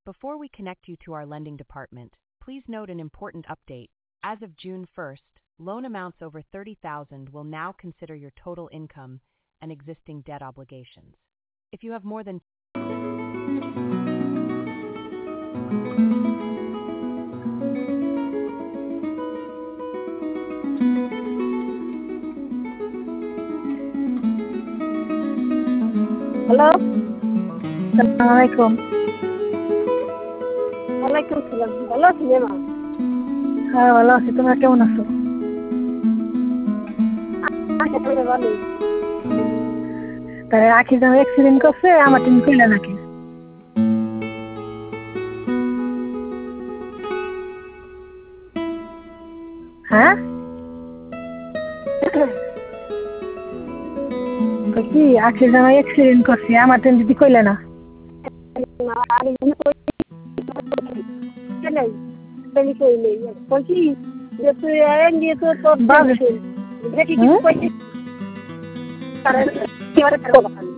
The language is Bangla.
Before we connect you to our lending department, please note an important update. As of June 1st, loan amounts over $30,000 will now consider your total income and existing debt obligations. If you have more than hello, আসসালামু আলাইকুম। ওয়ালাইকুম সালাম। ভালো আছি মা? হ্যাঁ ভালো আছি, তোমরা কেমন আছো? ভালো। তাই আখি যখন অ্যাক্সিডেন্ট করছে আমার টিম কইলে নাকি? হ্যাঁ তো কি আখি যখন অ্যাক্সিডেন্ট করছে আমার টিম দিদি কইলে না? বলছি যে তুই নিয়ে তো তোর দেখি